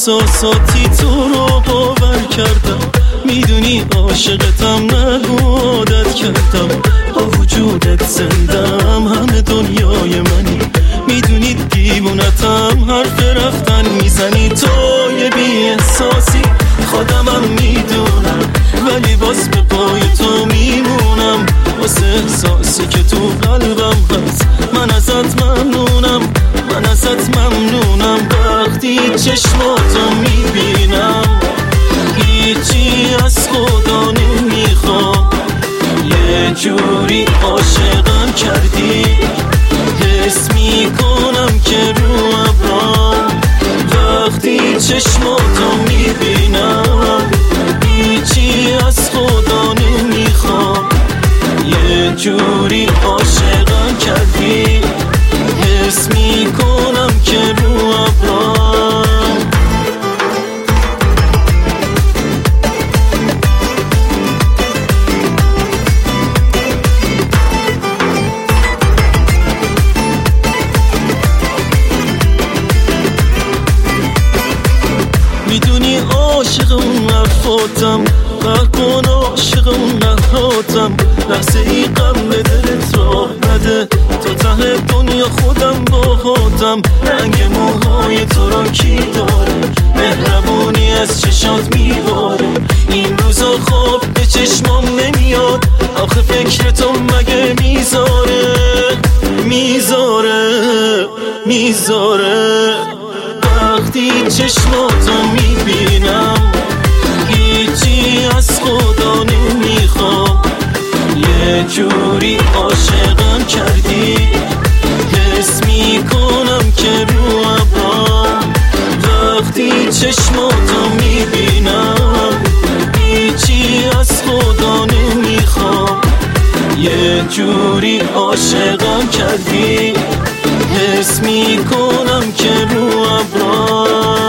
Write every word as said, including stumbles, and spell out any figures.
احساساتی تو رو باور کردم، میدونی عاشقتم نگو عادت کردم، با وجودت زندم همه دنیای منی، میدونی دیوونتم حرف رفتن میزنی، تو یه بی احساسی خودمم میدونم، ولی باز به پای تو میمونم، واسه احساسی که تو قلبم هست من ازت ممنونم، من ازت ممنونم. وقتی چشماتو میبینم هیچی از خدا نمیخوام، یه جوری عاشقم کردی حس میکنم که رو ابرام، وقتی چشماتو میبینم هیچی از خدا نمیخوام، یه جوری عاشقم کردی حس میکنم که رو ابرام. میدونی عاشق اون حرفاتم، برکن عاشق اون نهاتم، لحظه ای غم به دلت راه نده، تا ته دنیا خودم باهاتم، رنگ موهای تو را کی داره، مهربونی از چشات میباره، این روزا خواب به چشمام نمیاد، آخه فکر تو مگه میذاره میذاره میذاره. وقتی چشماتو میبینم هیچی از خدا نمیخوام، یه جوری عاشقم کردی حس میکنم که رو ابرام، وقتی چشماتو میبینم هیچی از خدا نمیخوام، یه جوری عاشقم کردی حس میکنم که رو ابرام.